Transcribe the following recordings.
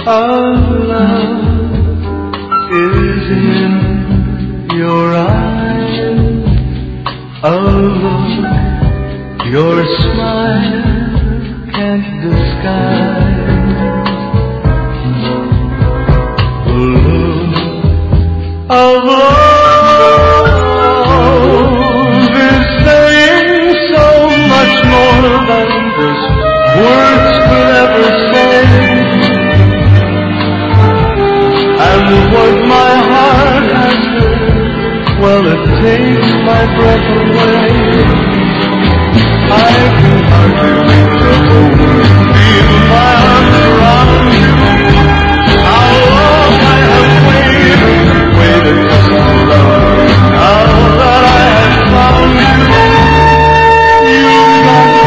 of love is in your eyes. A look your smile can't disguise. The look of love is saying so much more than this words could ever say. And what my heart has heard, well, it takes my breath away. I can hardly reach a word, feel my arms around you. How long I have waited so long. Now that I have found you, you've got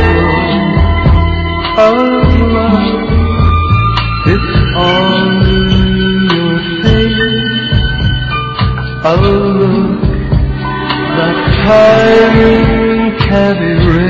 the world of love. It's on your face, a look that time can't erase.